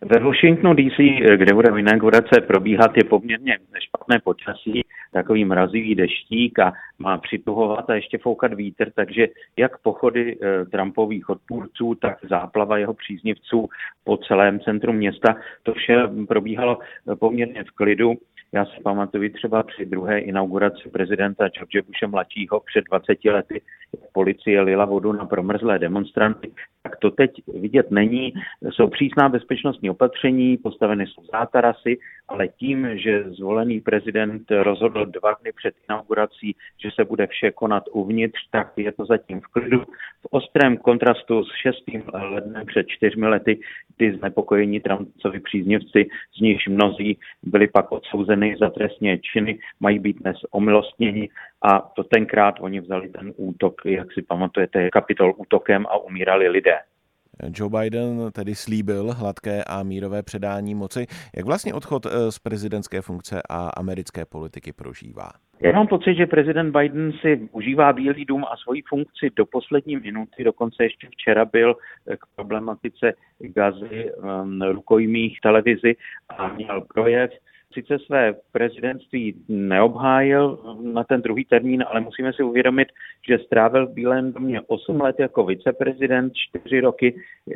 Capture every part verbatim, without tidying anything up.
Ve Washingtonu D C, kde bude inaugurace probíhat, je poměrně špatné počasí, takový mrazivý deštík a má přituhovat a ještě foukat vítr, takže jak pochody Trumpových odpůrců, tak záplava jeho příznivců po celém centru města, to vše probíhalo poměrně v klidu. Já si pamatuju třeba při druhé inauguraci prezidenta George Bushe mladšího před dvaceti lety, jak policie lila vodu na promrzlé demonstranty, tak to teď vidět není. Jsou přísná bezpečnostní opatření, postaveny jsou zátarasy, ale tím, že zvolený prezident rozhodl dva dny před inaugurací, že se bude vše konat uvnitř, tak je to zatím v klidu. V ostrém kontrastu s šestým lednem před čtyřmi lety, kdy znepokojení Trumpovi příznivci, z nichž mnozí byli pak odsouzeni za trestné činy, mají být dnes omilostněni a to tenkrát oni vzali ten útok, jak si pamatujete, Kapitol útokem a umírali lidé. Joe Biden tedy slíbil hladké a mírové předání moci. Jak vlastně odchod z prezidentské funkce a americké politiky prožívá? Já mám pocit, že prezident Biden si užívá Bílý dům a svoji funkci do poslední minuty, dokonce ještě včera byl k problematice Gazy rukojmích televizi a měl projev. Sice své prezidentství neobhájil na ten druhý termín, ale musíme si uvědomit, že strávil v Bílém domě osm let jako viceprezident, čtyři roky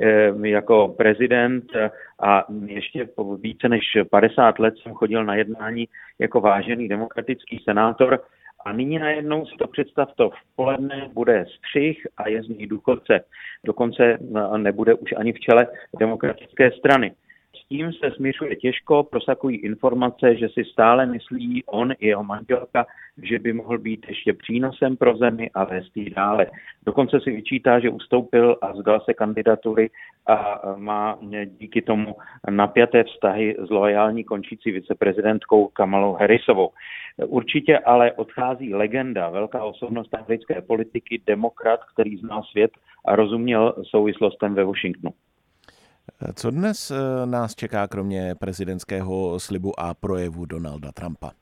jako prezident a ještě po více než padesát let jsem chodil na jednání jako vážený demokratický senátor. A nyní najednou si to představte, v poledne bude střih a je z ní důchodce. Dokonce nebude už ani v čele demokratické strany. S tím se smířuje těžko, prosakují informace, že si stále myslí on i jeho manželka, že by mohl být ještě přínosem pro zemi a vést ji dále. Dokonce si vyčítá, že ustoupil a vzdal se kandidatury a má díky tomu napjaté vztahy s loajální končící viceprezidentkou Kamalou Harrisovou. Určitě ale odchází legenda, velká osobnost americké politiky, demokrat, který zná svět a rozuměl souvislostem ve Washingtonu. Co dnes nás čeká kromě prezidentského slibu a projevu Donalda Trumpa?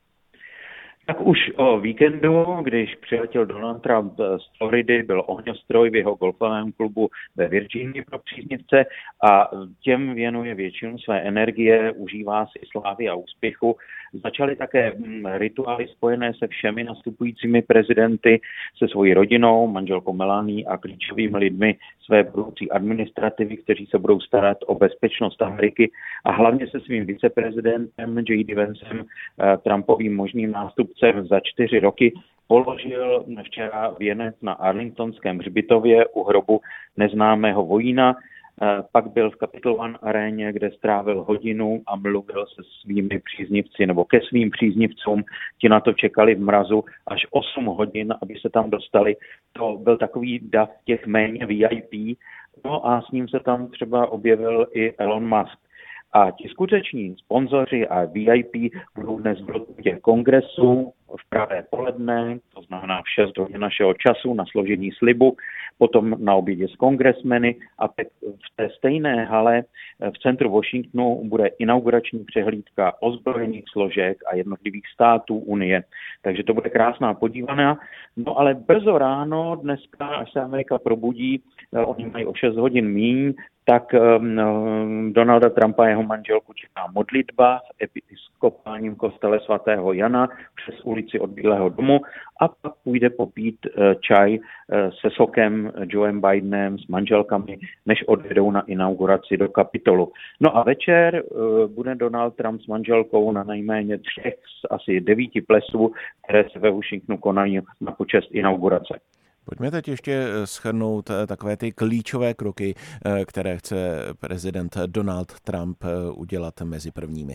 Tak už o víkendu, když přiletěl Donald Trump z Floridy, byl ohňostroj v jeho golfovém klubu ve Virginii pro příznivce a těm věnuje většinu své energie, užívá si slávy a úspěchu. Začaly také rituály spojené se všemi nastupujícími prezidenty, se svojí rodinou, manželkou Melanie a klíčovými lidmi své budoucí administrativy, kteří se budou starat o bezpečnost Ameriky a hlavně se svým viceprezidentem J D Vancem, Trumpovým možným nástupcem za čtyři roky, položil včera věnec na Arlingtonském hřbitově u hrobu neznámého vojína. Pak byl v Capital One aréně, kde strávil hodinu a mluvil se svými příznivci nebo ke svým příznivcům. Ti na to čekali v mrazu až osm hodin, aby se tam dostali. To byl takový dav těch méně V I P. No a s ním se tam třeba objevil i Elon Musk. A ti skuteční sponzoři a V I P budou dnes v rotundě kongresu v pravé poledne, to znamená v šest hodin našeho času na složení slibu, potom na obědě s kongresmeny a teď v té stejné hale v centru Washingtonu bude inaugurační přehlídka ozbrojených složek a jednotlivých států Unie. Takže to bude krásná podívaná. No ale brzo ráno dneska, až se Amerika probudí, oni mají o šest hodin míň, tak um, Donalda Trumpa a jeho manželku čeká modlitba v episkopálním kostele svatého Jana přes ulici od Bílého domu a pak půjde popít uh, čaj uh, se sokem Joem Bidenem s manželkami, než odvedou na inauguraci do Kapitolu. No a večer uh, bude Donald Trump s manželkou na nejméně třech z asi devíti plesů, které se ve Washingtonu konají na počest inaugurace. Pojďme teď ještě shrnout takové ty klíčové kroky, které chce prezident Donald Trump udělat mezi prvními.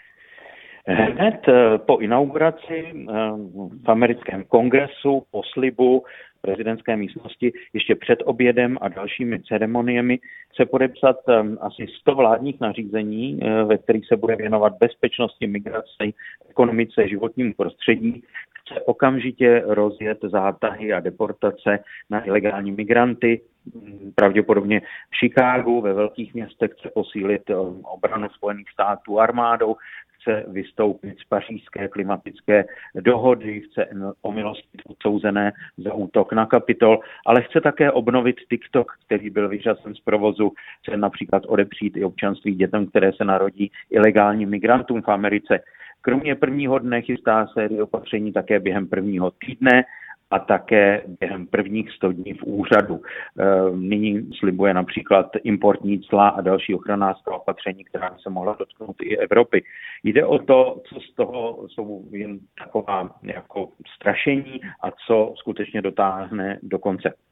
Hned po inauguraci v americkém kongresu, po slibu prezidentské místnosti, ještě před obědem a dalšími ceremoniemi se podepsat asi sto vládních nařízení, ve kterých se bude věnovat bezpečnosti, migraci, ekonomice, životnímu prostředí. Chce okamžitě rozjet zátahy a deportace na ilegální migranty, pravděpodobně v Chicagu, ve velkých městech, chce posílit obranu Spojených států armádou, chce vystoupit z pařížské klimatické dohody, chce omilostit odsouzené za útok na Kapitol, ale chce také obnovit TikTok, který byl vyřazen z provozu, chce například odepřít i občanství dětem, které se narodí ilegálním migrantům v Americe. Kromě prvního dne chystá sérii opatření také během prvního týdne a také během prvních sto dní v úřadu. Nyní slibuje například importní cla a další ochranářská opatření, která by se mohla dotknout i Evropy. Jde o to, co z toho jsou jen taková jako strašení a co skutečně dotáhne do konce.